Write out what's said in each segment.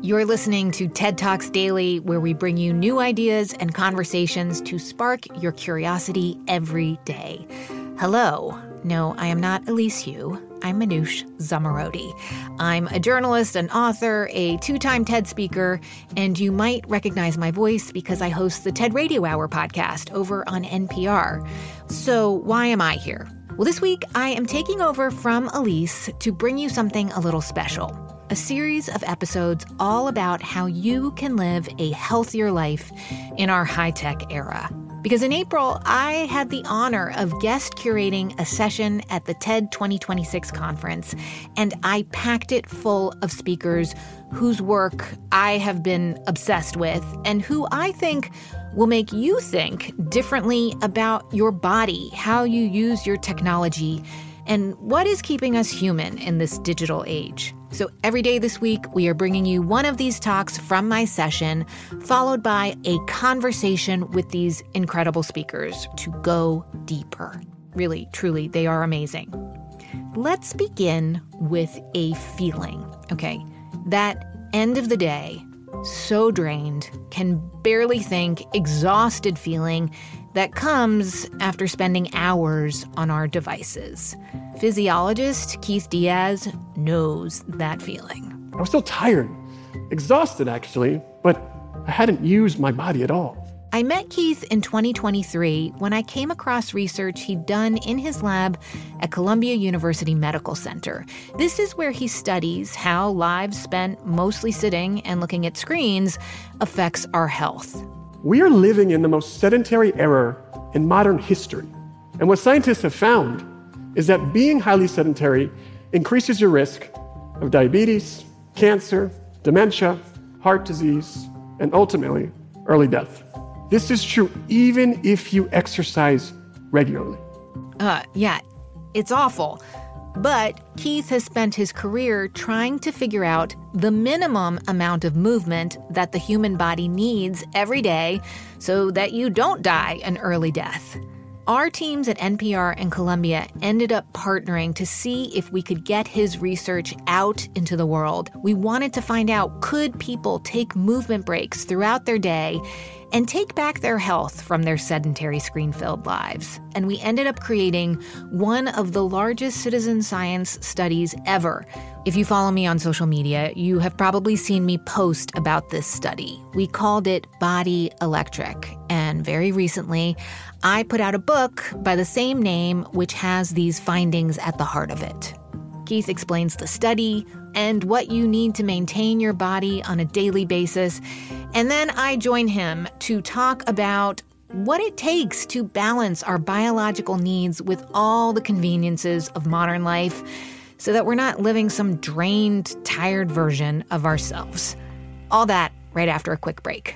You're listening to TED Talks Daily, where we bring you new ideas and conversations to spark your curiosity every day. Hello. No, I am not Elise Hu. I'm Manoush Zomorodi. I'm a journalist, an author, a two-time TED speaker, and you might recognize my voice because I host the TED Radio Hour podcast over on NPR. So why am I here? Well, this week I am taking over from Elise to bring you something a little special. A series of episodes all about how you can live a healthier life in our high-tech era. Because in April, I had the honor of guest curating a session at the TED 2026 conference, and I packed it full of speakers whose work I have been obsessed with and who I think will make you think differently about your body, how you use your technology, and what is keeping us human in this digital age. So every day this week, we are bringing you one of these talks from my session, followed by a conversation with these incredible speakers to go deeper. Really, truly, they are amazing. Let's begin with a feeling, okay? That end of the day, so drained, can barely think, exhausted feeling that comes after spending hours on our devices. Physiologist Keith Diaz knows that feeling. I was still tired, exhausted actually, but I hadn't used my body at all. I met Keith in 2023 when I came across research he'd done in his lab at Columbia University Medical Center. This is where he studies how lives spent mostly sitting and looking at screens affects our health. We are living in the most sedentary era in modern history. And what scientists have found is that being highly sedentary increases your risk of diabetes, cancer, dementia, heart disease, and ultimately, early death. This is true even if you exercise regularly. Yeah, it's awful. But Keith has spent his career trying to figure out the minimum amount of movement that the human body needs every day so that you don't die an early death. Our teams at NPR and Columbia ended up partnering to see if we could get his research out into the world. We wanted to find out, could people take movement breaks throughout their day and take back their health from their sedentary screen-filled lives? And we ended up creating one of the largest citizen science studies ever. If you follow me on social media, you have probably seen me post about this study. We called it Body Electric. And very recently, I put out a book by the same name, which has these findings at the heart of it. Keith explains the study and what you need to maintain your body on a daily basis. And then I join him to talk about what it takes to balance our biological needs with all the conveniences of modern life so that we're not living some drained, tired version of ourselves. All that right after a quick break.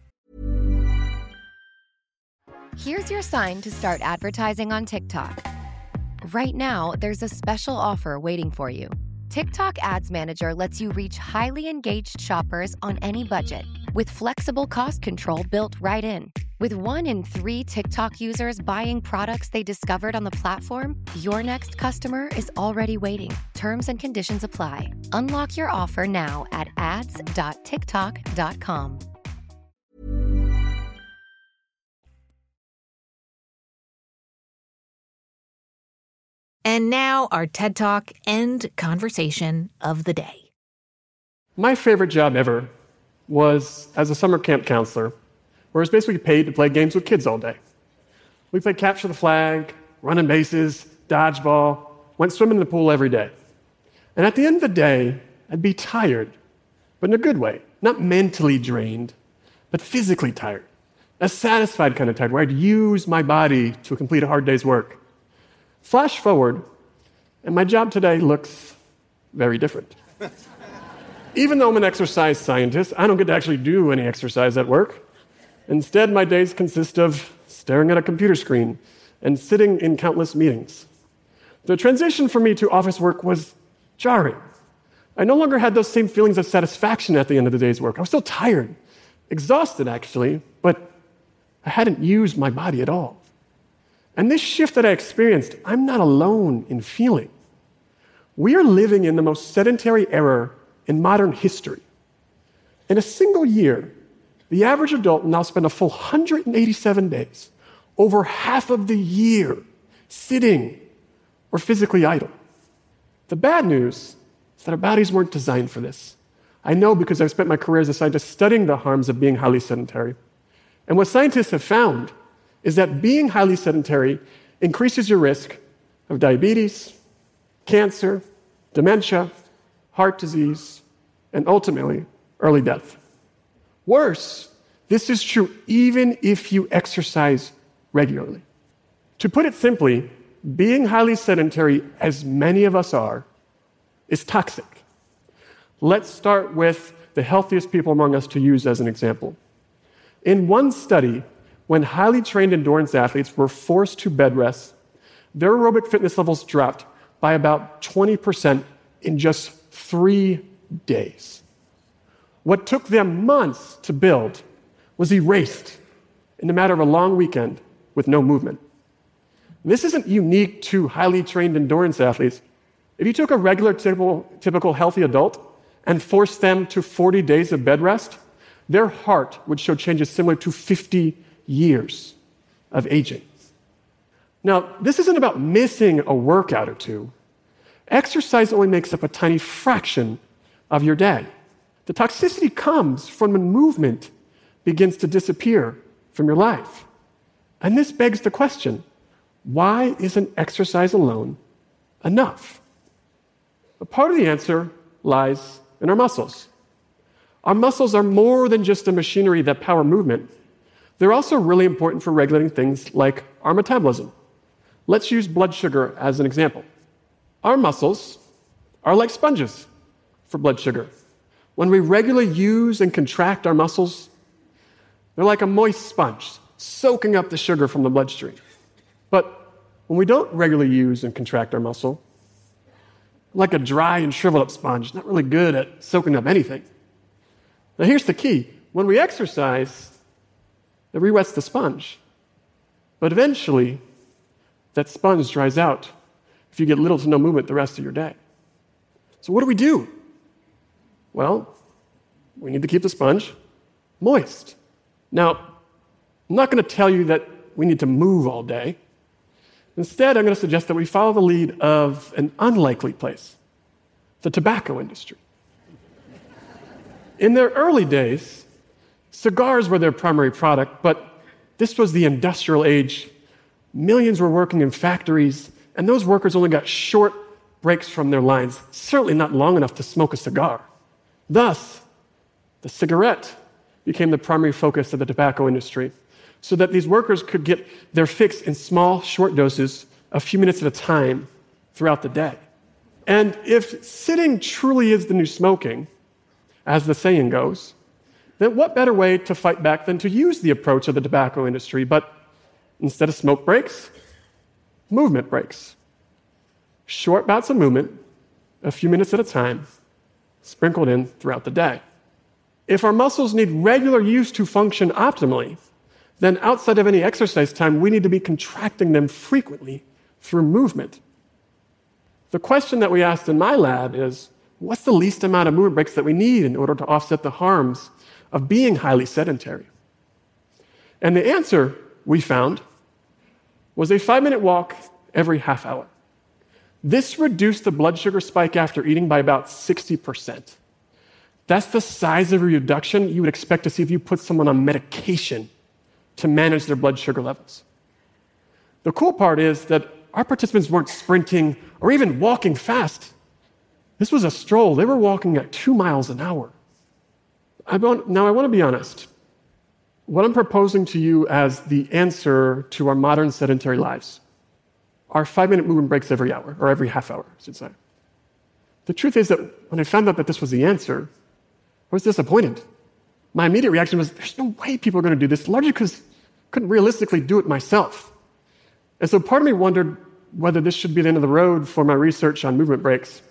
Here's your sign to start advertising on TikTok. Right now, there's a special offer waiting for you. TikTok Ads Manager lets you reach highly engaged shoppers on any budget with flexible cost control built right in. With 1 in 3 TikTok users buying products they discovered on the platform, your next customer is already waiting. Terms and conditions apply. Unlock your offer now at ads.tiktok.com. And now our TED Talk and conversation of the day. My favorite job ever was as a summer camp counselor, where I was basically paid to play games with kids all day. We played capture the flag, running bases, dodgeball, went swimming in the pool every day. And at the end of the day, I'd be tired, but in a good way. Not mentally drained, but physically tired. A satisfied kind of tired, where I'd use my body to complete a hard day's work. Flash forward, and my job today looks very different. Even though I'm an exercise scientist, I don't get to actually do any exercise at work. Instead, my days consist of staring at a computer screen and sitting in countless meetings. The transition for me to office work was jarring. I no longer had those same feelings of satisfaction at the end of the day's work. I was still tired, exhausted actually, but I hadn't used my body at all. And this shift that I experienced, I'm not alone in feeling. We are living in the most sedentary era in modern history. In a single year, the average adult will now spend a full 187 days, over half of the year, sitting or physically idle. The bad news is that our bodies weren't designed for this. I know because I've spent my career as a scientist studying the harms of being highly sedentary. And what scientists have found is that being highly sedentary increases your risk of diabetes, cancer, dementia, heart disease, and ultimately, early death. Worse, this is true even if you exercise regularly. To put it simply, being highly sedentary, as many of us are, is toxic. Let's start with the healthiest people among us to use as an example. In one study, when highly trained endurance athletes were forced to bed rest, their aerobic fitness levels dropped by about 20% in just 3 days. What took them months to build was erased in the matter of a long weekend with no movement. This isn't unique to highly trained endurance athletes. If you took a regular, typical healthy adult and forced them to 40 days of bed rest, their heart would show changes similar to 50 years of aging. Now, this isn't about missing a workout or two. Exercise only makes up a tiny fraction of your day. The toxicity comes from when movement begins to disappear from your life. And this begs the question, why isn't exercise alone enough? A part of the answer lies in our muscles. Our muscles are more than just the machinery that power movement. They're also really important for regulating things like our metabolism. Let's use blood sugar as an example. Our muscles are like sponges for blood sugar. When we regularly use and contract our muscles, they're like a moist sponge, soaking up the sugar from the bloodstream. But when we don't regularly use and contract our muscle, like a dry and shriveled up sponge, not really good at soaking up anything. Now here's the key. When we exercise, it re-wets the sponge. But eventually, that sponge dries out if you get little to no movement the rest of your day. So what do? Well, we need to keep the sponge moist. Now, I'm not going to tell you that we need to move all day. Instead, I'm going to suggest that we follow the lead of an unlikely place, the tobacco industry. In their early days, cigars were their primary product, but this was the industrial age. Millions were working in factories, and those workers only got short breaks from their lines, certainly not long enough to smoke a cigar. Thus, the cigarette became the primary focus of the tobacco industry, so that these workers could get their fix in small, short doses, a few minutes at a time, throughout the day. And if sitting truly is the new smoking, as the saying goes, then what better way to fight back than to use the approach of the tobacco industry, but instead of smoke breaks, movement breaks. Short bouts of movement, a few minutes at a time, sprinkled in throughout the day. If our muscles need regular use to function optimally, then outside of any exercise time, we need to be contracting them frequently through movement. The question that we asked in my lab is, what's the least amount of movement breaks that we need in order to offset the harms of being highly sedentary? And the answer we found was a 5-minute walk every half hour. This reduced the blood sugar spike after eating by about 60%. That's the size of a reduction you would expect to see if you put someone on medication to manage their blood sugar levels. The cool part is that our participants weren't sprinting or even walking fast. This was a stroll. They were walking at 2 miles an hour. Now, I want to be honest. What I'm proposing to you as the answer to our modern sedentary lives are 5-minute movement breaks every hour, or every half hour, I should say. The truth is that when I found out that this was the answer, I was disappointed. My immediate reaction was, there's no way people are going to do this, largely because I couldn't realistically do it myself. And so part of me wondered whether this should be the end of the road for my research on movement breaks.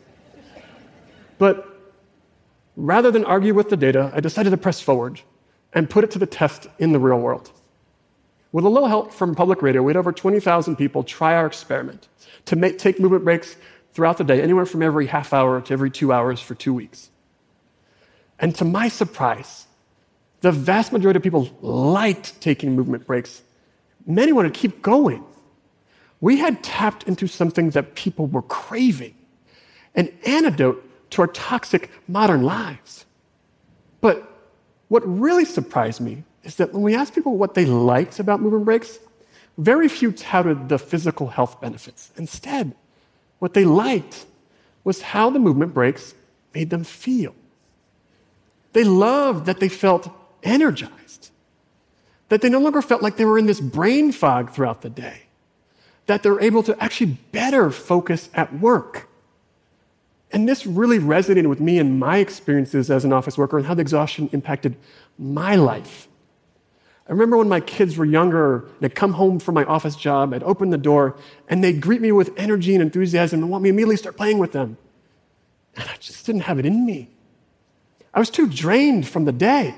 But rather than argue with the data, I decided to press forward and put it to the test in the real world. With a little help from public radio, we had over 20,000 people try our experiment to take movement breaks throughout the day, anywhere from every half hour to every 2 hours for 2 weeks. And to my surprise, the vast majority of people liked taking movement breaks. Many wanted to keep going. We had tapped into something that people were craving, an antidote to our toxic modern lives. But what really surprised me is that when we asked people what they liked about movement breaks, very few touted the physical health benefits. Instead, what they liked was how the movement breaks made them feel. They loved that they felt energized, that they no longer felt like they were in this brain fog throughout the day, that they're able to actually better focus at work. And this really resonated with me and my experiences as an office worker and how the exhaustion impacted my life. I remember when my kids were younger, they'd come home from my office job, I'd open the door, and they'd greet me with energy and enthusiasm and want me to immediately start playing with them. And I just didn't have it in me. I was too drained from the day.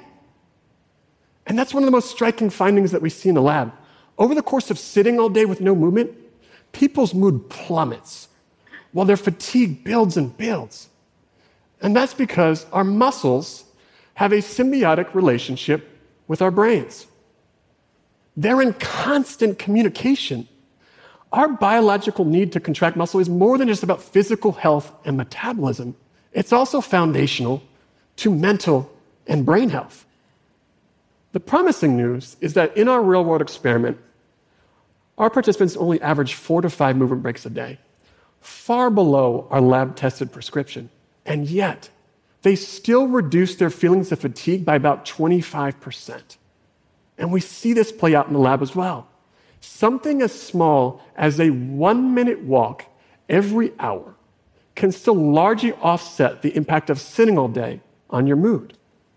And that's one of the most striking findings that we see in the lab. Over the course of sitting all day with no movement, people's mood plummets while their fatigue builds and builds. And that's because our muscles have a symbiotic relationship with our brains. They're in constant communication. Our biological need to contract muscle is more than just about physical health and metabolism. It's also foundational to mental and brain health. The promising news is that in our real-world experiment, our participants only averaged 4 to 5 movement breaks a day, far below our lab-tested prescription. And yet, they still reduced their feelings of fatigue by about 25%. And we see this play out in the lab as well. Something as small as a 1-minute walk every hour can still largely offset the impact of sitting all day on your mood.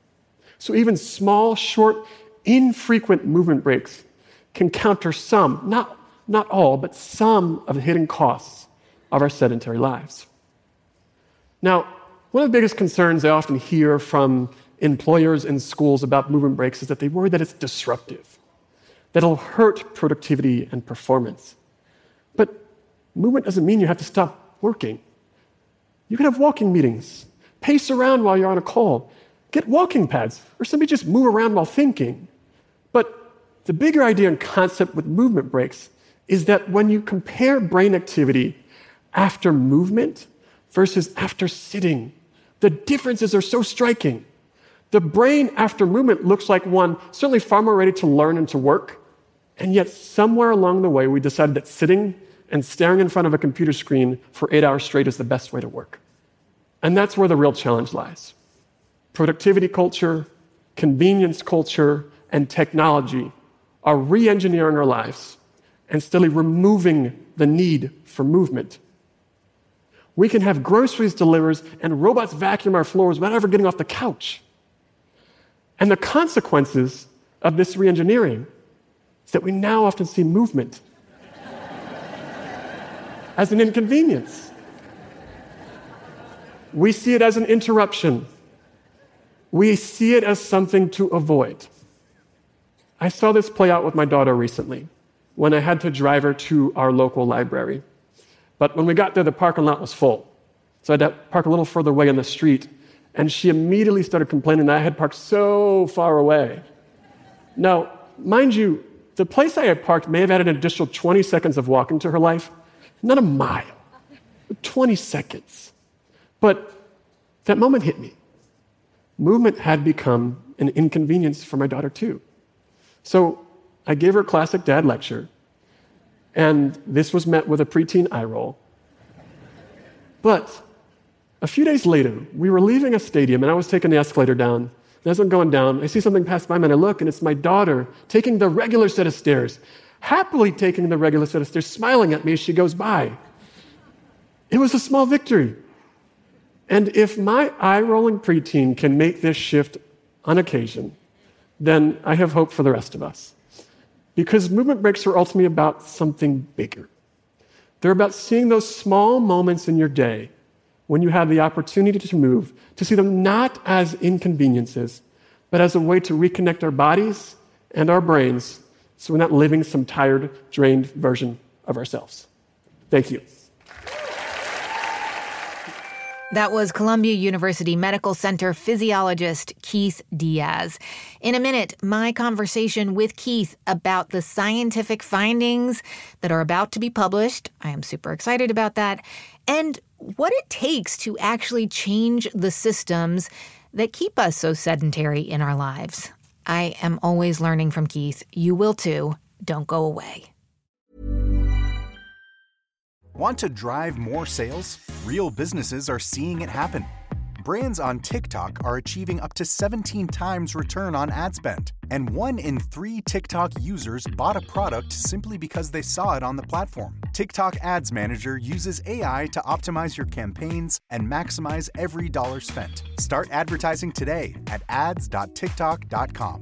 So even small, short, infrequent movement breaks can counter some, not all, but some of the hidden costs of our sedentary lives. Now, one of the biggest concerns I often hear from employers and schools about movement breaks is that they worry that it's disruptive, that it'll hurt productivity and performance. But movement doesn't mean you have to stop working. You can have walking meetings, pace around while you're on a call, get walking pads, or simply just move around while thinking. But the bigger idea and concept with movement breaks is that when you compare brain activity after movement versus after sitting, the differences are so striking. The brain after movement looks like one certainly far more ready to learn and to work, and yet somewhere along the way we decided that sitting and staring in front of a computer screen for 8 hours straight is the best way to work. And that's where the real challenge lies. Productivity culture, convenience culture, and technology are re-engineering our lives and steadily removing the need for movement. We can have groceries delivered and robots vacuum our floors without ever getting off the couch. And the consequences of this re-engineering is that we now often see movement as an inconvenience. We see it as an interruption. We see it as something to avoid. I saw this play out with my daughter recently when I had to drive her to our local library. But when we got there, the parking lot was full. So I had to park a little further away on the street, and she immediately started complaining that I had parked so far away. Now, mind you, the place I had parked may have added an additional 20 seconds of walking to her life, not a mile, but 20 seconds. But that moment hit me. Movement had become an inconvenience for my daughter too. So I gave her a classic dad lecture, and this was met with a preteen eye roll. But a few days later, we were leaving a stadium, and I was taking the escalator down. And as I'm going down, I see something pass by me, and I look, and it's my daughter taking the regular set of stairs, happily taking the regular set of stairs, smiling at me as she goes by. It was a small victory. And if my eye-rolling preteen can make this shift on occasion, then I have hope for the rest of us. Because movement breaks are ultimately about something bigger. They're about seeing those small moments in your day when you have the opportunity to move, to see them not as inconveniences, but as a way to reconnect our bodies and our brains so we're not living some tired, drained version of ourselves. Thank you. That was Columbia University Medical Center physiologist Keith Diaz. In a minute, my conversation with Keith about the scientific findings that are about to be published. I am super excited about that. And what it takes to actually change the systems that keep us so sedentary in our lives. I am always learning from Keith. You will too. Don't go away. Want to drive more sales? Real businesses are seeing it happen. Brands on TikTok are achieving up to 17 times return on ad spend. And 1 in 3 TikTok users bought a product simply because they saw it on the platform. TikTok Ads Manager uses AI to optimize your campaigns and maximize every dollar spent. Start advertising today at ads.tiktok.com.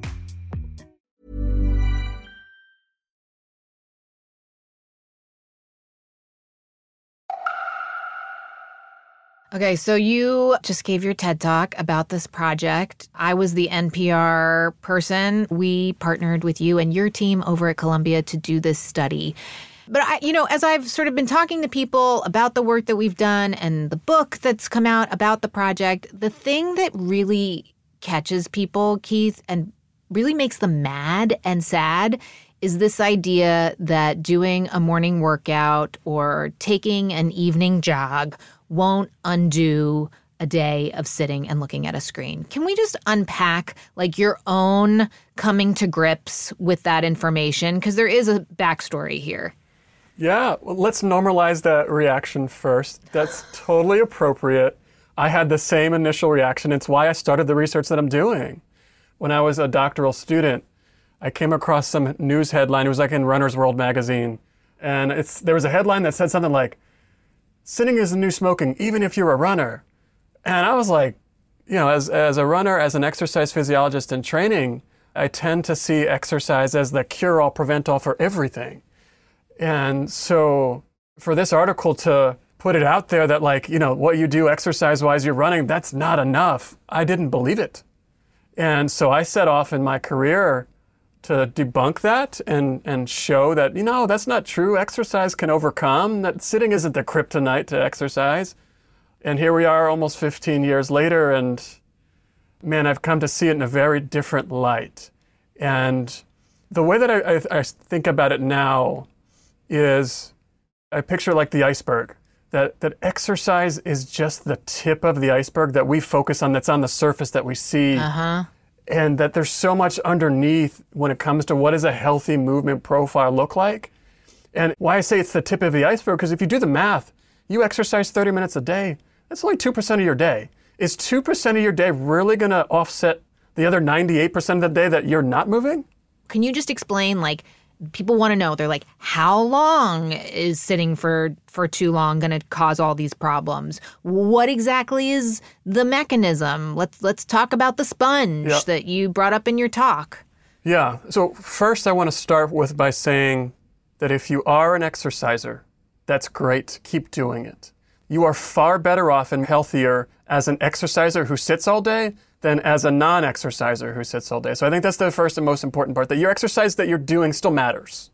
Okay, so you just gave your TED Talk about this project. I was the NPR person. We partnered with you and your team over at Columbia to do this study. But, as I've sort of been talking to people about the work that we've done and the book that's come out about the project, the thing that really catches people, Keith, and really makes them mad and sad is this idea that doing a morning workout or taking an evening jog won't undo a day of sitting and looking at a screen. Can we just unpack your own coming to grips with that information? Because there is a backstory here. Yeah, well, let's normalize that reaction first. That's totally appropriate. I had the same initial reaction. It's why I started the research that I'm doing. When I was a doctoral student, I came across some news headline. It was in Runner's World magazine. And there was a headline that said something like, "Sitting is the new smoking, even if you're a runner." And I was like, as a runner, as an exercise physiologist in training, I tend to see exercise as the cure-all, prevent-all for everything. And so for this article to put it out there that what you do exercise-wise, you're running, that's not enough. I didn't believe it. And so I set off in my career to debunk that and show that, that's not true. Exercise can overcome, that sitting isn't the kryptonite to exercise. And here we are almost 15 years later, and man, I've come to see it in a very different light. And the way that I think about it now is I picture the iceberg, that exercise is just the tip of the iceberg that we focus on, that's on the surface that we see. Uh-huh. And that there's so much underneath when it comes to what does a healthy movement profile look like. And why I say it's the tip of the iceberg, because if you do the math, you exercise 30 minutes a day, that's only 2% of your day. Is 2% of your day really going to offset the other 98% of the day that you're not moving? Can you just explain, people want to know, they're like, how long is sitting for too long going to cause all these problems? What exactly is the mechanism? Let's talk about the sponge that you brought up in your talk. Yeah. So first I want to start by saying that if you are an exerciser, that's great. Keep doing it. You are far better off and healthier as an exerciser who sits all day than as a non-exerciser who sits all day. So I think that's the first and most important part, that your exercise that you're doing still matters.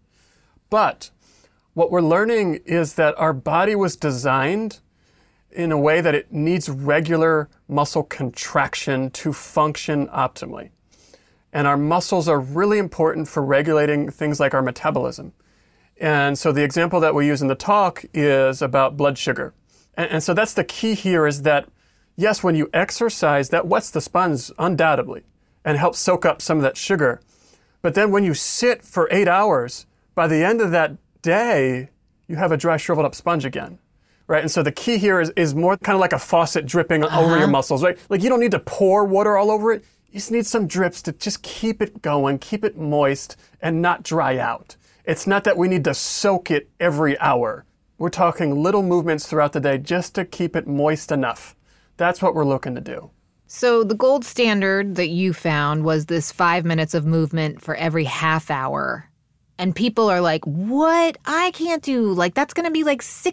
But what we're learning is that our body was designed in a way that it needs regular muscle contraction to function optimally. And our muscles are really important for regulating things like our metabolism. And so the example that we use in the talk is about blood sugar. And so that's the key here, is that yes, when you exercise, that wets the sponge undoubtedly and helps soak up some of that sugar. But then when you sit for 8 hours, by the end of that day, you have a dry, shriveled up sponge again, right? And so the key here is more kind of like a faucet dripping over your muscles, right? You don't need to pour water all over it. You just need some drips to just keep it going, keep it moist, and not dry out. It's not that we need to soak it every hour. We're talking little movements throughout the day just to keep it moist enough. That's what we're looking to do. So the gold standard that you found was this 5 minutes of movement for every half hour. And people are like, what? I can't do, that's going to be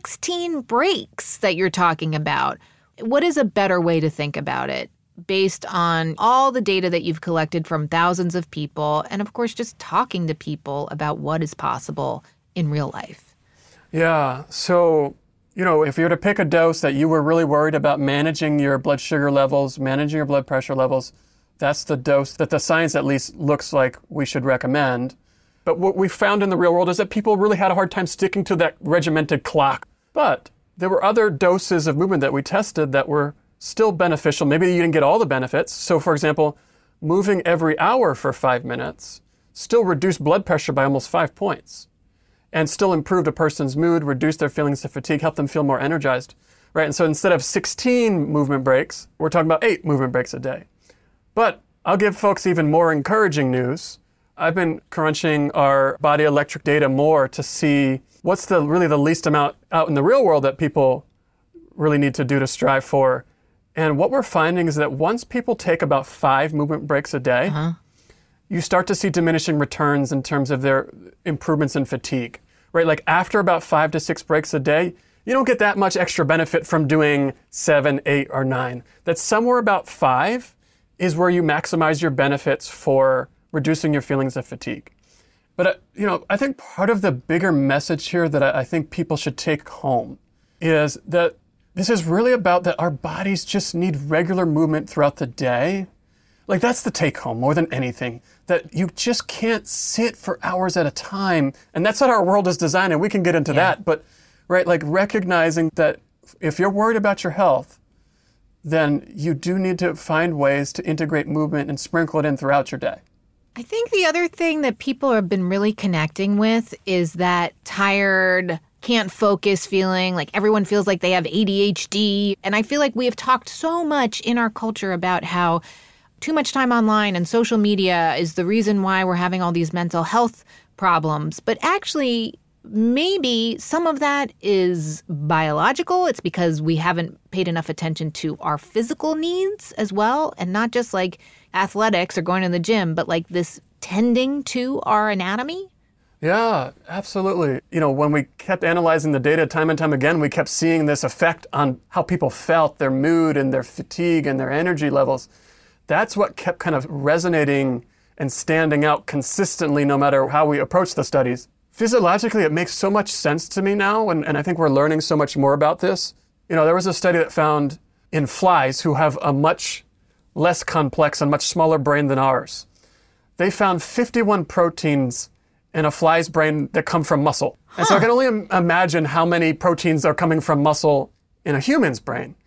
16 breaks that you're talking about. What is a better way to think about it based on all the data that you've collected from thousands of people and, of course, just talking to people about what is possible in real life? Yeah, so if you were to pick a dose that you were really worried about managing your blood sugar levels, managing your blood pressure levels, that's the dose that the science at least looks like we should recommend. But what we found in the real world is that people really had a hard time sticking to that regimented clock. But there were other doses of movement that we tested that were still beneficial. Maybe you didn't get all the benefits. So for example, moving every hour for 5 minutes still reduced blood pressure by almost 5 points and still improved a person's mood, reduced their feelings of fatigue, helped them feel more energized, right? And so instead of 16 movement breaks, we're talking about 8 movement breaks a day. But I'll give folks even more encouraging news. I've been crunching our body electric data more to see what's really the least amount out in the real world that people really need to do to strive for. And what we're finding is that once people take about 5 movement breaks a day, you start to see diminishing returns in terms of their improvements in fatigue, right? Like after about 5 to 6 breaks a day, you don't get that much extra benefit from doing 7, 8, or 9. That's somewhere about 5 is where you maximize your benefits for reducing your feelings of fatigue. But, I think part of the bigger message here that I think people should take home is that this is really about that our bodies just need regular movement throughout the day. Like that's the take home more than anything, that you just can't sit for hours at a time. And that's what our world is designed, and we can get into that. But, right, like recognizing that if you're worried about your health, then you do need to find ways to integrate movement and sprinkle it in throughout your day. I think the other thing that people have been really connecting with is that tired, can't focus feeling, like everyone feels like they have ADHD. And I feel like we have talked so much in our culture about how too much time online and social media is the reason why we're having all these mental health problems. But actually, maybe some of that is biological. It's because we haven't paid enough attention to our physical needs as well, and not just like athletics or going to the gym, but like this tending to our anatomy. Yeah, absolutely. When we kept analyzing the data time and time again, we kept seeing this effect on how people felt, their mood and their fatigue and their energy levels. That's what kept kind of resonating and standing out consistently no matter how we approach the studies. Physiologically, it makes so much sense to me now, and I think we're learning so much more about this. There was a study that found in flies who have a much less complex and much smaller brain than ours. They found 51 proteins in a fly's brain that come from muscle. And so I can only imagine how many proteins are coming from muscle in a human's brain.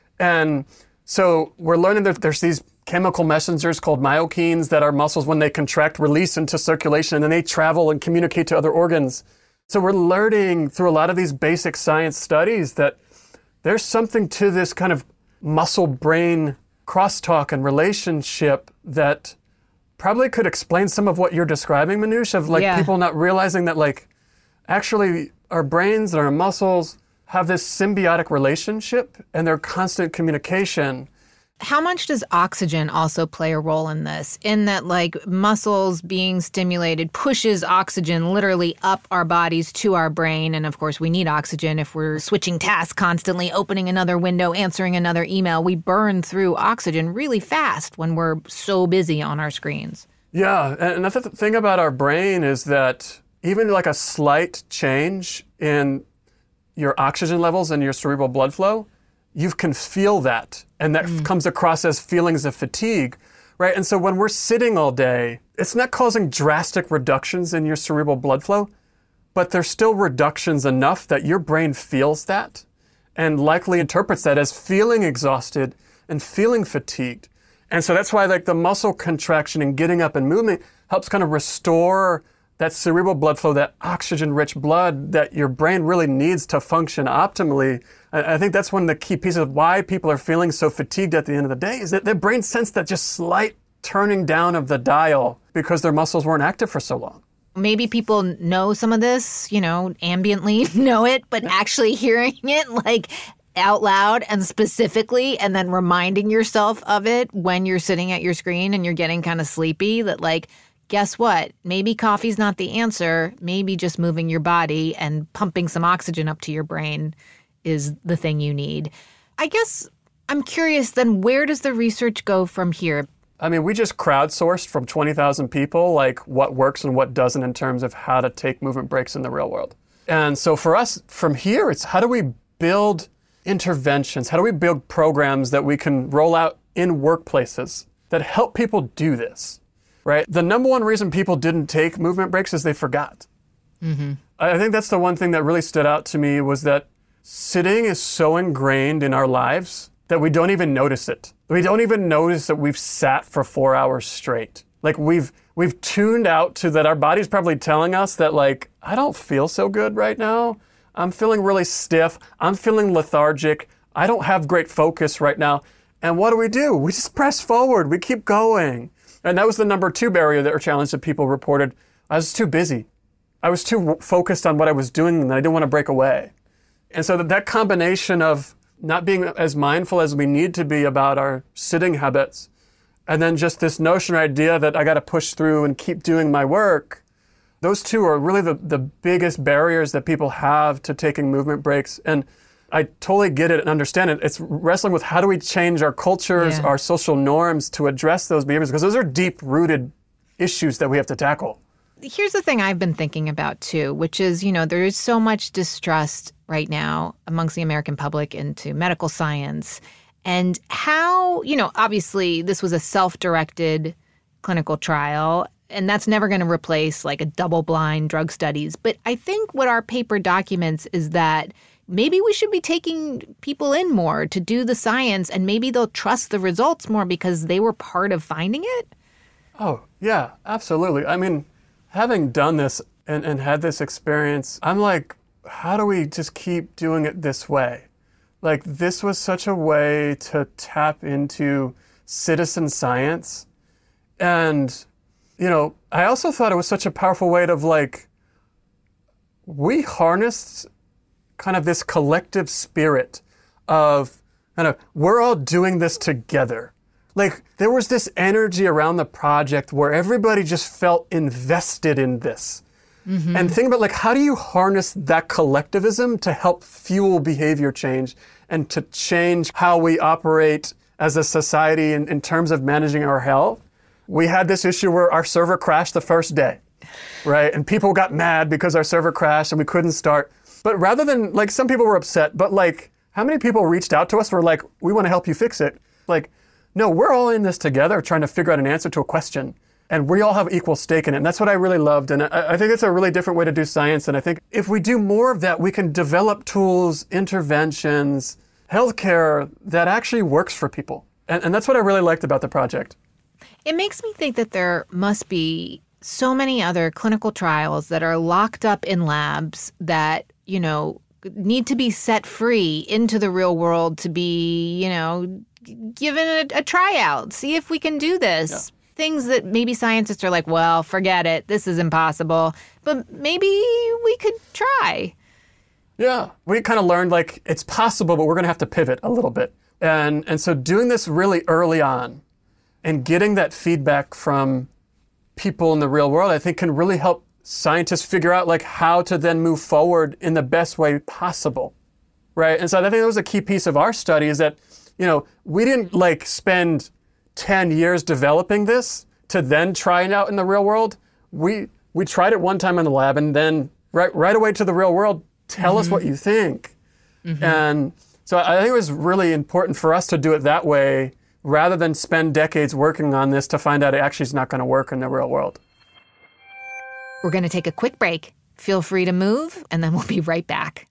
And so we're learning that there's these chemical messengers called myokines that our muscles, when they contract, release into circulation, and then they travel and communicate to other organs. So we're learning through a lot of these basic science studies that there's something to this kind of muscle-brain crosstalk and relationship that probably could explain some of what you're describing, Manoush, of people not realizing that actually our brains and our muscles have this symbiotic relationship and their constant communication. How much does oxygen also play a role in this? In that, muscles being stimulated pushes oxygen literally up our bodies to our brain. And of course, we need oxygen if we're switching tasks constantly, opening another window, answering another email. We burn through oxygen really fast when we're so busy on our screens. Yeah, and the thing about our brain is that even a slight change in your oxygen levels and your cerebral blood flow, you can feel that, and that comes across as feelings of fatigue, right? And so when we're sitting all day, it's not causing drastic reductions in your cerebral blood flow, but there's still reductions enough that your brain feels that and likely interprets that as feeling exhausted and feeling fatigued. And so that's why the muscle contraction and getting up and movement helps kind of restore that cerebral blood flow, that oxygen-rich blood that your brain really needs to function optimally. I think that's one of the key pieces of why people are feeling so fatigued at the end of the day, is that their brain sense that just slight turning down of the dial because their muscles weren't active for so long. Maybe people know some of this, ambiently know it, but actually hearing it out loud and specifically, and then reminding yourself of it when you're sitting at your screen and you're getting kind of sleepy, that guess what? Maybe coffee's not the answer. Maybe just moving your body and pumping some oxygen up to your brain is the thing you need. I guess I'm curious then, where does the research go from here? I mean, we just crowdsourced from 20,000 people, what works and what doesn't in terms of how to take movement breaks in the real world. And so for us, from here, it's how do we build interventions? How do we build programs that we can roll out in workplaces that help people do this, right? The number one reason people didn't take movement breaks is they forgot. I think that's the one thing that really stood out to me, was that sitting is so ingrained in our lives that we don't even notice it. We don't even notice that we've sat for 4 hours straight. Like we've tuned out to that. Our body's probably telling us that, like, I don't feel so good right now. I'm feeling really stiff. I'm feeling lethargic. I don't have great focus right now. And what do? We just press forward. We keep going. And that was the number 2 barrier or challenge that people reported. I was too busy. I was too focused on what I was doing, and I didn't want to break away. And so that combination of not being as mindful as we need to be about our sitting habits, and then just this notion or idea that I got to push through and keep doing my work, those two are really the biggest barriers that people have to taking movement breaks. And I totally get it and understand it. It's wrestling with how do we change our cultures, our social norms to address those behaviors, because those are deep-rooted issues that we have to tackle. Here's the thing I've been thinking about, too, which is, there is so much distrust right now amongst the American public into medical science, and how, obviously this was a self-directed clinical trial, and that's never going to replace like a double-blind drug studies. But I think what our paper documents is that maybe we should be taking people in more to do the science, and maybe they'll trust the results more because they were part of finding it. Oh, yeah, absolutely. I mean, having done this and had this experience, I'm like, how do we just keep doing it this way? Like, this was such a way to tap into citizen science. And, I also thought it was such a powerful way of, like, we harnessed kind of this collective spirit of we're all doing this together. Like, there was this energy around the project where everybody just felt invested in this. And think about, like, how do you harness that collectivism to help fuel behavior change and to change how we operate as a society in terms of managing our health? We had this issue where our server crashed the first day, right? And people got mad because our server crashed and we couldn't start. But rather than, like, some people were upset, but, like, how many people reached out to us were like, we want to help you fix it? Like, no, we're all in this together trying to figure out an answer to a question. And we all have equal stake in it. And that's what I really loved. And I think it's a really different way to do science. And I think if we do more of that, we can develop tools, interventions, healthcare that actually works for people. And that's what I really liked about the project. It makes me think that there must be so many other clinical trials that are locked up in labs that, need to be set free into the real world to be, given a tryout, see if we can do this. Yeah. Things that maybe scientists are like, well, forget it, this is impossible, but maybe we could try. Yeah, we kind of learned, like, it's possible, but we're going to have to pivot a little bit. And so doing this really early on and getting that feedback from people in the real world, I think can really help scientists figure out, like, how to then move forward in the best way possible, right? And so I think that was a key piece of our study is that, we didn't, like, spend 10 years developing this to then try it out in the real world. We tried it one time in the lab, and then right away to the real world, tell us what you think. And so I think it was really important for us to do it that way rather than spend decades working on this to find out it actually is not going to work in the real world. We're going to take a quick break. Feel free to move, and then we'll be right back.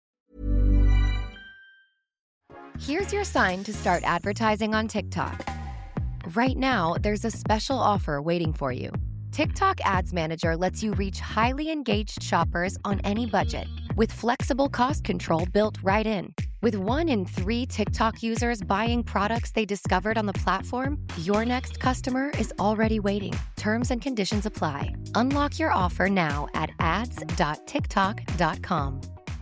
Here's your sign to start advertising on TikTok. Right now, there's a special offer waiting for you. TikTok Ads Manager lets you reach highly engaged shoppers on any budget with flexible cost control built right in. With 1 in 3 TikTok users buying products they discovered on the platform, your next customer is already waiting. Terms and conditions apply. Unlock your offer now at ads.tiktok.com.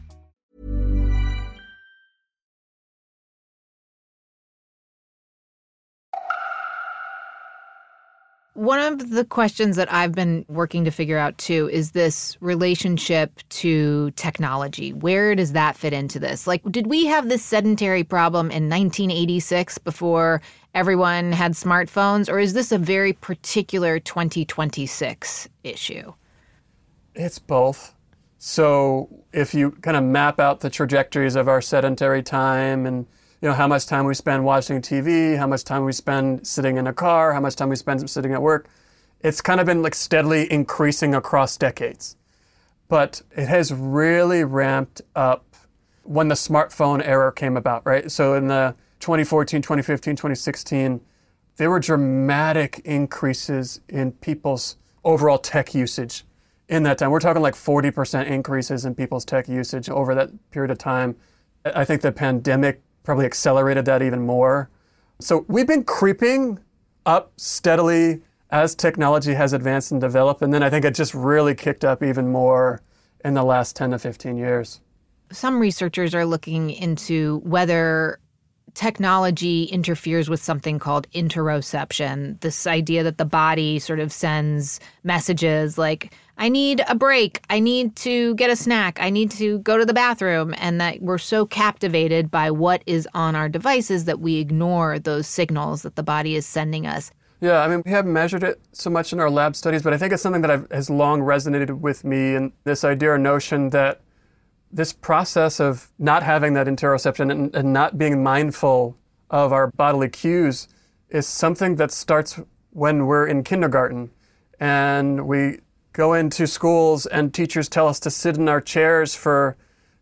One of the questions that I've been working to figure out, too, is this relationship to technology. Where does that fit into this? Like, did we have this sedentary problem in 1986 before everyone had smartphones, or is this a very particular 2026 issue? It's both. So if you kind of map out the trajectories of our sedentary time and how much time we spend watching TV, how much time we spend sitting in a car, how much time we spend sitting at work, it's kind of been like steadily increasing across decades. But it has really ramped up when the smartphone era came about, right? So in the 2014, 2015, 2016, there were dramatic increases in people's overall tech usage in that time. We're talking like 40% increases in people's tech usage over that period of time. I think the pandemic probably accelerated that even more. So we've been creeping up steadily as technology has advanced and developed. And then I think it just really kicked up even more in the last 10 to 15 years. Some researchers are looking into whether technology interferes with something called interoception, this idea that the body sort of sends messages like, I need a break, I need to get a snack, I need to go to the bathroom, and that we're so captivated by what is on our devices that we ignore those signals that the body is sending us. Yeah, I mean, we haven't measured it so much in our lab studies, but I think it's something that has long resonated with me, and this idea or notion that this process of not having that interoception and not being mindful of our bodily cues is something that starts when we're in kindergarten and we go into schools and teachers tell us to sit in our chairs for,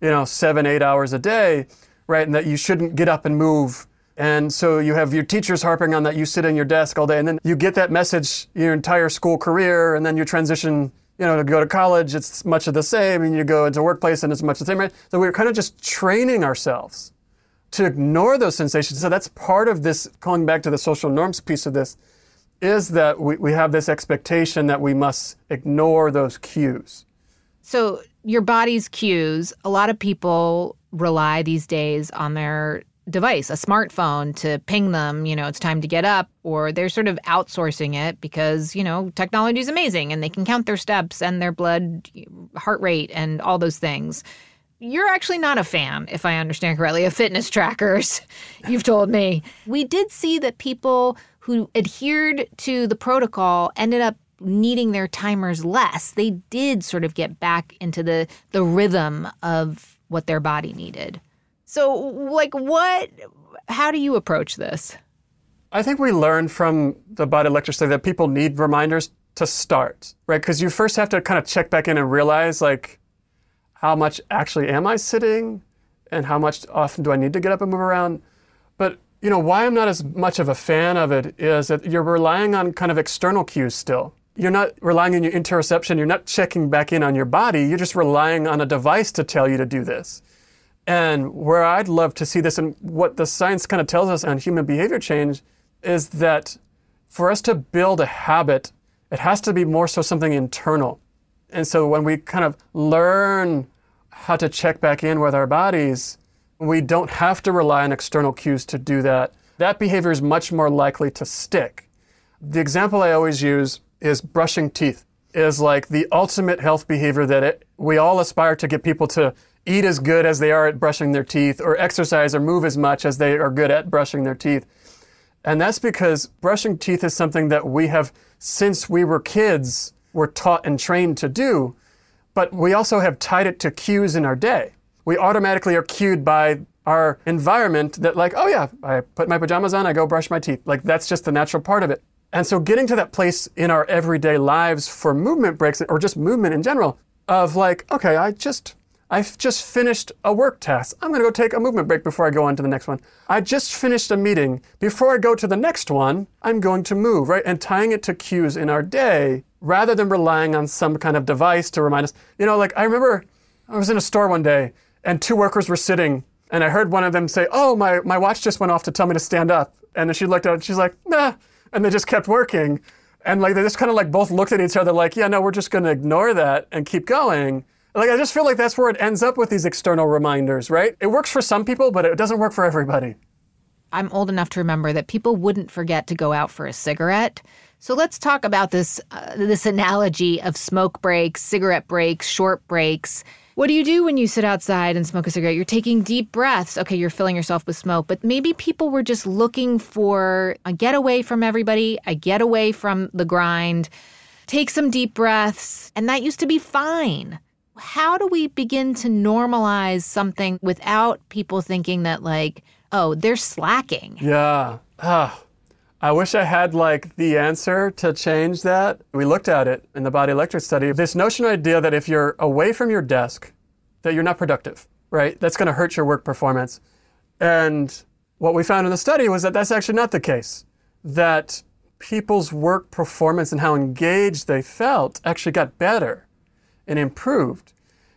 7-8 hours a day, right? And that you shouldn't get up and move. And so you have your teachers harping on that you sit in your desk all day, and then you get that message your entire school career, and then you transition to go to college, it's much of the same, and you go into workplace and it's much the same, right? So we're kind of just training ourselves to ignore those sensations. So that's part of this, calling back to the social norms piece of this, is that we have this expectation that we must ignore those cues. So your body's cues, a lot of people rely these days on their device, a smartphone, to ping them, it's time to get up, or they're sort of outsourcing it because, technology is amazing and they can count their steps and their blood heart rate and all those things. You're actually not a fan, if I understand correctly, of fitness trackers, you've told me. We did see that people who adhered to the protocol ended up needing their timers less. They did sort of get back into the rhythm of what their body needed. So, how do you approach this? I think we learned from the body lecture study that people need reminders to start, right? Because you first have to kind of check back in and realize, how much actually am I sitting and how much often do I need to get up and move around? But, why I'm not as much of a fan of it is that you're relying on kind of external cues still. You're not relying on your interoception. You're not checking back in on your body. You're just relying on a device to tell you to do this. And where I'd love to see this, and what the science kind of tells us on human behavior change, is that for us to build a habit, it has to be more so something internal. And so when we kind of learn how to check back in with our bodies, we don't have to rely on external cues to do that. That behavior is much more likely to stick. The example I always use is brushing teeth is like the ultimate health behavior that we all aspire to get people to eat as good as they are at brushing their teeth, or exercise or move as much as they are good at brushing their teeth. And that's because brushing teeth is something that we have, since we were kids, were taught and trained to do, but we also have tied it to cues in our day. We automatically are cued by our environment that I put my pajamas on, I go brush my teeth. That's just the natural part of it. And so getting to that place in our everyday lives for movement breaks, or just movement in general, of I've just finished a work task. I'm going to go take a movement break before I go on to the next one. I just finished a meeting. Before I go to the next one, I'm going to move, right? And tying it to cues in our day rather than relying on some kind of device to remind us. I remember I was in a store one day and two workers were sitting and I heard one of them say, "Oh, my watch just went off to tell me to stand up." And then she looked at it and she's like, "Nah." And they just kept working. And they just kind of both looked at each other "Yeah, no, we're just going to ignore that and keep going." I just feel like that's where it ends up with these external reminders, right? It works for some people, but it doesn't work for everybody. I'm old enough to remember that people wouldn't forget to go out for a cigarette. So let's talk about this analogy of smoke breaks, cigarette breaks, short breaks. What do you do when you sit outside and smoke a cigarette? You're taking deep breaths. Okay, you're filling yourself with smoke, but maybe people were just looking for a getaway from everybody, a getaway from the grind, take some deep breaths, and that used to be fine. How do we begin to normalize something without people thinking that, like, oh, they're slacking? Yeah. I wish I had like the answer to change that. We looked at it in the body electric study. This notion or idea that if you're away from your desk, that you're not productive, right? That's going to hurt your work performance. And what we found in the study was that that's actually not the case. That people's work performance and how engaged they felt actually got better and improved.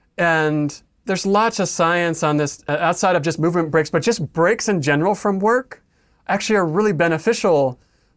And there's lots of science on this outside of just movement breaks, but just breaks in general from work actually are really beneficial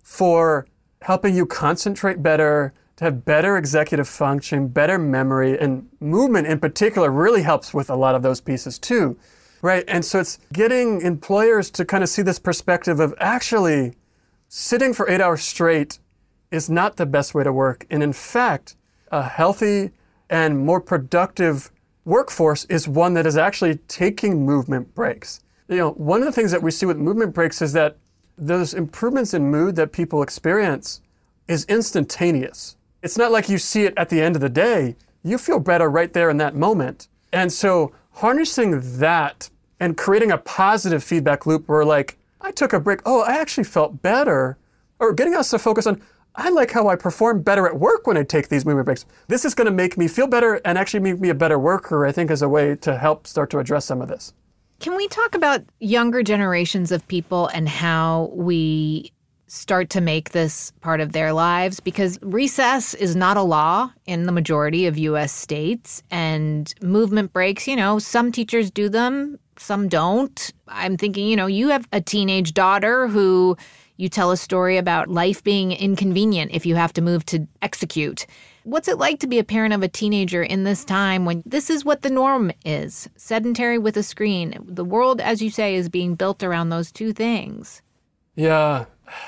for helping you concentrate better, to have better executive function, better memory, and movement in particular really helps with a lot of those pieces too, right? And so it's getting employers to kind of see this perspective of actually sitting for 8 hours straight is not the best way to work. And in fact, a healthy and more productive workforce is one that is actually taking movement breaks. You know, one of the things that we see with movement breaks is that those improvements in mood that people experience is instantaneous. It's not like you see it at the end of the day. You feel better right there in that moment. And so harnessing that and creating a positive feedback loop where like, I took a break, oh, I actually felt better, or getting us to focus on, I like how I perform better at work when I take these movement breaks. This is going to make me feel better and actually make me a better worker, I think, is a way to help start to address some of this. Can we talk about younger generations of people and how we start to make this part of their lives? Because recess is not a law in the majority of U.S. states, and movement breaks, you know, some teachers do them, some don't. I'm thinking, you know, you have a teenage daughter who you tell a story about life being inconvenient if you have to move to execute. What's it like to be a parent of a teenager in this time when this is what the norm is? Sedentary with a screen. The world, as you say, is being built around those two things. Yeah.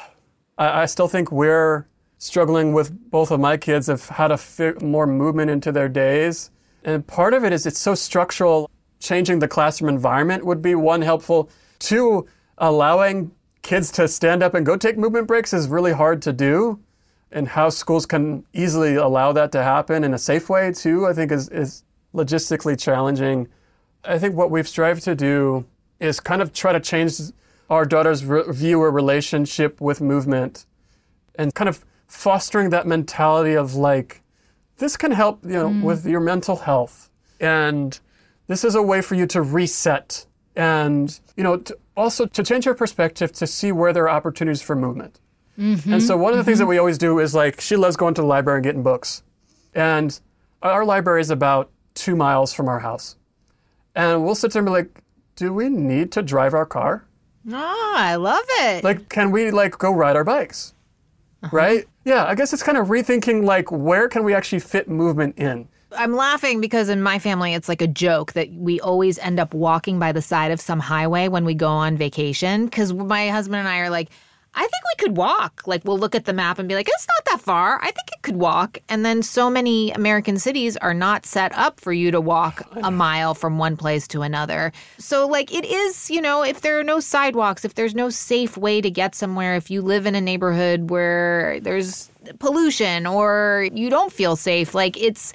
I still think we're struggling with both of my kids of how to fit more movement into their days. And part of it is it's so structural. Changing the classroom environment would be one helpful. Two, allowing kids to stand up and go take movement breaks is really hard to do. And how schools can easily allow that to happen in a safe way too, I think is logistically challenging. I think what we've strived to do is kind of try to change our daughter's view or relationship with movement and kind of fostering that mentality of like, this can help, you know, with your mental health. And this is a way for you to reset and, you know, also to change your perspective to see where there are opportunities for movement. Mm-hmm. And so one of the things that we always do is like, she loves going to the library and getting books. And our library is about 2 miles from our house. And we'll sit there and be like, do we need to drive our car? Oh, I love it. Like, can we like go ride our bikes? Right? Yeah, I guess it's kind of rethinking like, where can we actually fit movement in? I'm laughing because in my family, it's like a joke that we always end up walking by the side of some highway when we go on vacation. Because my husband and I are like, I think we could walk. Like, we'll look at the map and be like, it's not that far. I think it could walk. And then so many American cities are not set up for you to walk a mile from one place to another. So, like, it is, you know, if there are no sidewalks, if there's no safe way to get somewhere, if you live in a neighborhood where there's pollution or you don't feel safe, like, it's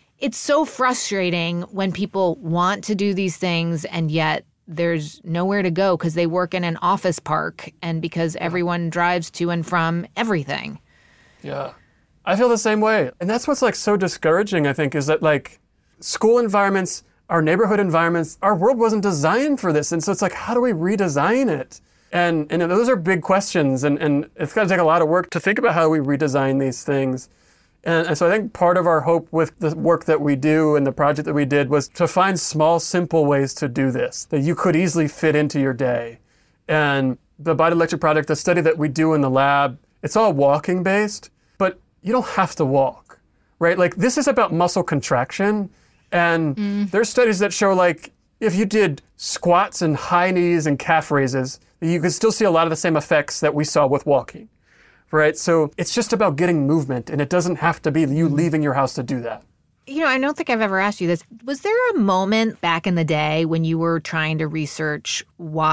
so frustrating when people want to do these things and yet there's nowhere to go because they work in an office park and because everyone drives to and from everything. Yeah, I feel the same way. And that's what's like so discouraging, I think, is that like school environments, our neighborhood environments, our world wasn't designed for this. And so it's like, how do we redesign it? And those are big questions. And it's going to take a lot of work to think about how we redesign these things. And so I think part of our hope with the work that we do and the project that we did was to find small, simple ways to do this that you could easily fit into your day. And the Body Electric Project, the study that we do in the lab, it's all walking based, but you don't have to walk, right? Like this is about muscle contraction. And there's studies that show like if you did squats and high knees and calf raises, you could still see a lot of the same effects that we saw with walking. Right? So it's just about getting movement, and it doesn't have to be you leaving your house to do that. You know, I don't think I've ever asked you this. Was there a moment back in the day when you were trying to research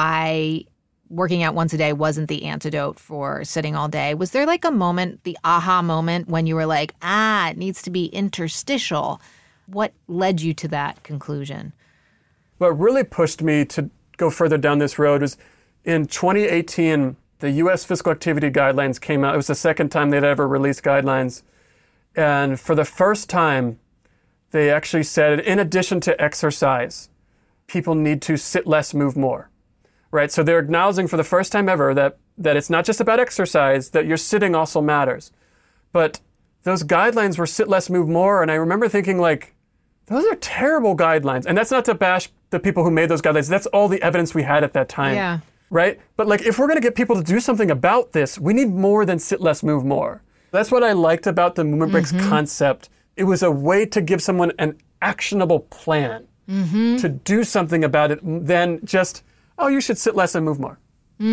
why working out once a day wasn't the antidote for sitting all day? Was there like a moment, the aha moment, when you were like, it needs to be interstitial? What led you to that conclusion? What really pushed me to go further down this road was in 2018, the U.S. Physical Activity Guidelines came out. It was the second time they'd ever released guidelines. And for the first time, they actually said, in addition to exercise, people need to sit less, move more, right? So they're acknowledging for the first time ever that it's not just about exercise, that your sitting also matters. But those guidelines were sit less, move more. And I remember thinking, like, those are terrible guidelines. And that's not to bash the people who made those guidelines. That's all the evidence we had at that time. Yeah. Right? But like, if we're going to get people to do something about this, we need more than sit less, move more. That's what I liked about the movement breaks concept. It was a way to give someone an actionable plan to do something about it than just, oh, you should sit less and move more.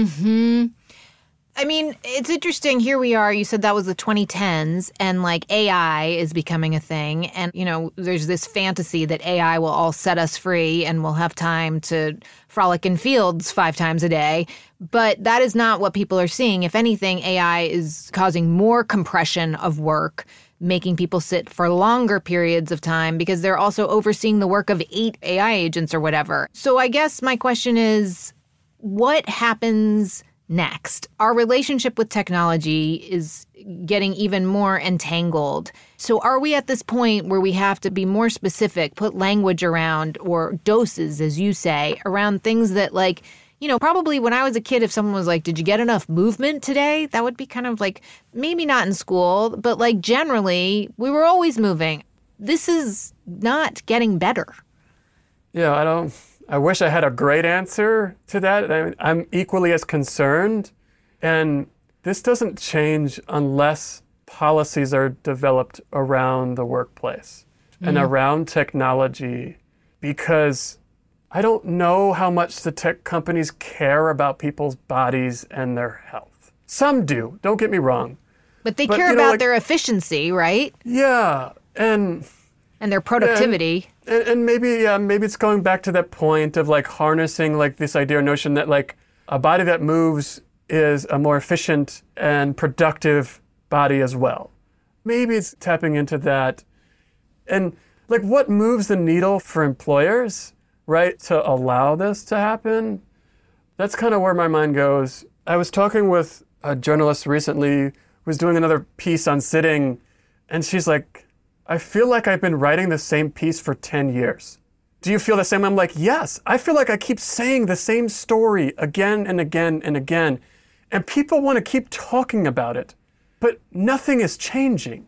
I mean, it's interesting. Here we are. You said that was the 2010s, and like AI is becoming a thing. And, you know, there's this fantasy that AI will all set us free and we'll have time to frolic in fields 5 times a day. But that is not what people are seeing. If anything, AI is causing more compression of work, making people sit for longer periods of time because they're also overseeing the work of 8 AI agents or whatever. So I guess my question is, what happens next? Our relationship with technology is getting even more entangled. So are we at this point where we have to be more specific, put language around, or doses, as you say, around things that, like, you know, probably when I was a kid, if someone was like, did you get enough movement today? That would be kind of like, maybe not in school, but like generally, we were always moving. This is not getting better. Yeah, I wish I had a great answer to that. I mean, I'm equally as concerned. And this doesn't change unless policies are developed around the workplace and around technology, because I don't know how much the tech companies care about people's bodies and their health. Some do, don't get me wrong. But they care about their efficiency, right? Yeah, and their productivity. And maybe it's going back to that point of like harnessing like this idea or notion that like a body that moves is a more efficient and productive body as well. Maybe it's tapping into that. And like, what moves the needle for employers, right, to allow this to happen? That's kind of where my mind goes. I was talking with a journalist recently who was doing another piece on sitting, and she's like, I feel like I've been writing the same piece for 10 years. Do you feel the same? I'm like, yes. I feel like I keep saying the same story again and again and again. And people want to keep talking about it, but nothing is changing.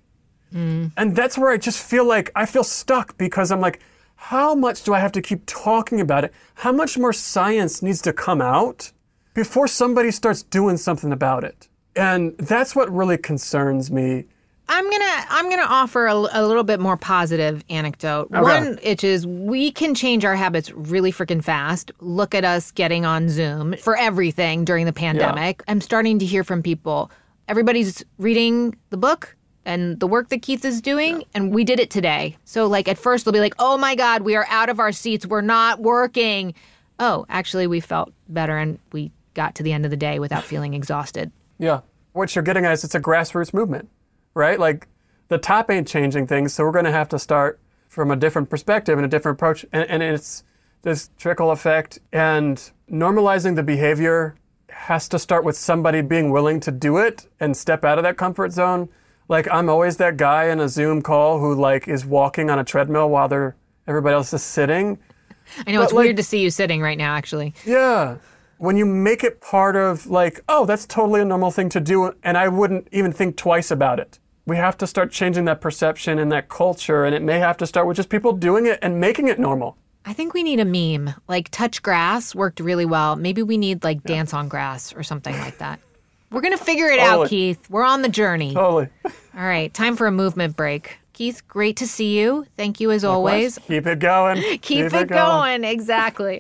And that's where I just feel like I feel stuck, because I'm like, how much do I have to keep talking about it? How much more science needs to come out before somebody starts doing something about it? And that's what really concerns me. I'm gonna offer a little bit more positive anecdote. Okay. One, which is we can change our habits really freaking fast. Look at us getting on Zoom for everything during the pandemic. I'm starting to hear from people. Everybody's reading the book and the work that Keith is doing, and we did it today. So like at first they'll be like, oh my God, we are out of our seats. We're not working. Oh, actually we felt better and we got to the end of the day without feeling exhausted. Yeah. What you're getting at is it's a grassroots movement. Right? Like, the top ain't changing things, so we're going to have to start from a different perspective and a different approach. And it's this trickle effect. And normalizing the behavior has to start with somebody being willing to do it and step out of that comfort zone. Like, I'm always that guy in a Zoom call who, like, is walking on a treadmill while everybody else is sitting. I know, it's weird to see you sitting right now, actually. Yeah. When you make it part of, like, oh, that's totally a normal thing to do, and I wouldn't even think twice about it. We have to start changing that perception and that culture, and it may have to start with just people doing it and making it normal. I think we need a meme. Like, touch grass worked really well. Maybe we need, like, dance on grass or something like that. We're going to figure it out, Keith. We're on the journey. Totally. All right, time for a movement break. Keith, great to see you. Thank you as always. Keep it going. Keep it going. Exactly.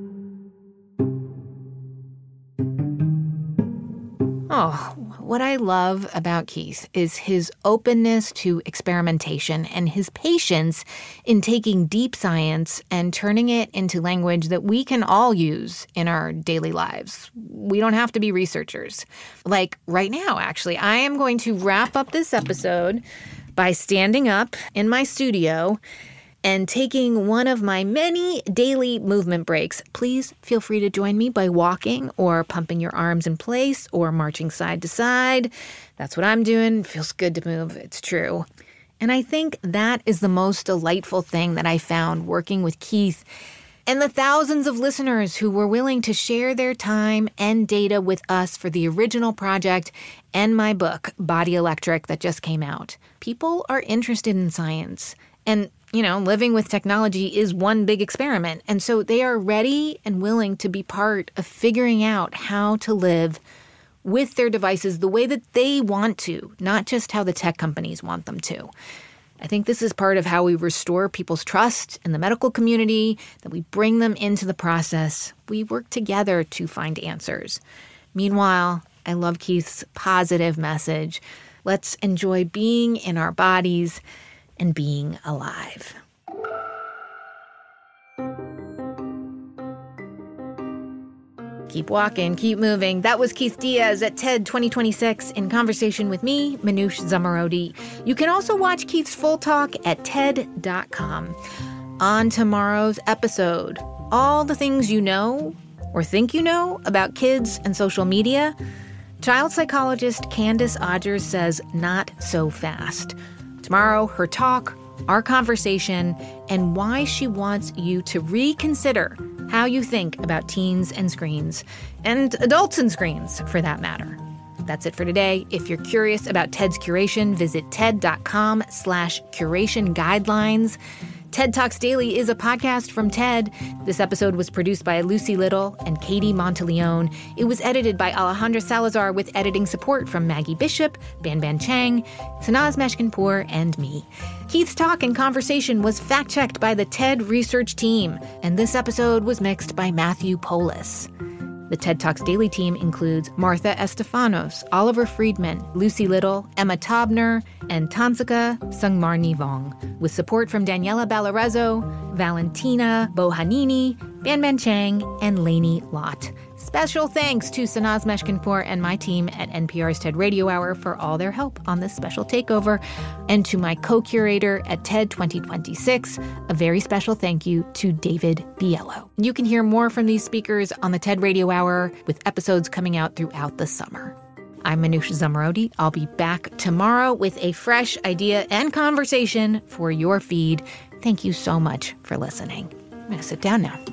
Oh, what I love about Keith is his openness to experimentation and his patience in taking deep science and turning it into language that we can all use in our daily lives. We don't have to be researchers. Like right now, actually, I am going to wrap up this episode by standing up in my studio and taking one of my many daily movement breaks. Please feel free to join me by walking or pumping your arms in place or marching side to side. That's what I'm doing. It feels good to move. It's true. And I think that is the most delightful thing that I found working with Keith and the thousands of listeners who were willing to share their time and data with us for the original project and my book, Body Electric, that just came out. People are interested in science. And, living with technology is one big experiment. And so they are ready and willing to be part of figuring out how to live with their devices the way that they want to, not just how the tech companies want them to. I think this is part of how we restore people's trust in the medical community, that we bring them into the process. We work together to find answers. Meanwhile, I love Keith's positive message. Let's enjoy being in our bodies and being alive. Keep walking, keep moving. That was Keith Diaz at TED 2026 in conversation with me, Manoush Zomorodi. You can also watch Keith's full talk at TED.com. On tomorrow's episode, all the things you know or think you know about kids and social media. Child psychologist Candace Odgers says not so fast. Tomorrow, her talk, our conversation, and why she wants you to reconsider how you think about teens and screens, and adults and screens, for that matter. That's it for today. If you're curious about TED's curation, visit TED.com/curation guidelines. TED Talks Daily is a podcast from TED. This episode was produced by Lucy Little and Katie Monteleone. It was edited by Alejandra Salazar with editing support from Maggie Bishop, Ban Chang, Sanaz Meshkinpour, and me. Keith's talk and conversation was fact-checked by the TED research team, and this episode was mixed by Matthew Polis. The TED Talks Daily team includes Martha Estefanos, Oliver Friedman, Lucy Little, Emma Taubner, and Tansika Sungmarnivong, with support from Daniela Ballarezo, Valentina Bohanini, Ban Chang, and Lainey Lott. Special thanks to Sanaz Meshkinpour and my team at NPR's TED Radio Hour for all their help on this special takeover, and to my co-curator at TED 2026, a very special thank you to David Biello. You can hear more from these speakers on the TED Radio Hour, with episodes coming out throughout the summer. I'm Manoush Zomorodi. I'll be back tomorrow with a fresh idea and conversation for your feed. Thank you so much for listening. I'm going to sit down now.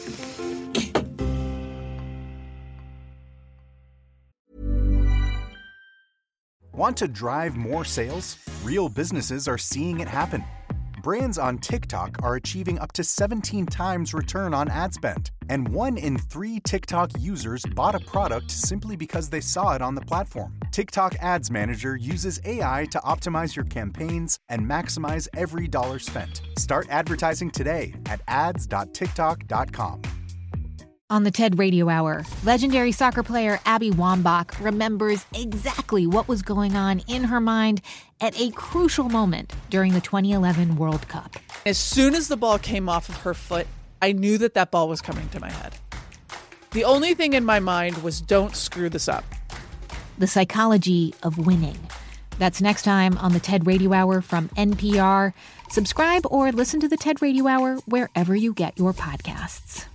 Want to drive more sales? Real businesses are seeing it happen. Brands on TikTok are achieving up to 17 times return on ad spend. And 1 in 3 TikTok users bought a product simply because they saw it on the platform. TikTok Ads Manager uses AI to optimize your campaigns and maximize every dollar spent. Start advertising today at ads.tiktok.com. On the TED Radio Hour, legendary soccer player Abby Wambach remembers exactly what was going on in her mind at a crucial moment during the 2011 World Cup. As soon as the ball came off of her foot, I knew that ball was coming to my head. The only thing in my mind was, don't screw this up. The psychology of winning. That's next time on the TED Radio Hour from NPR. Subscribe or listen to the TED Radio Hour wherever you get your podcasts.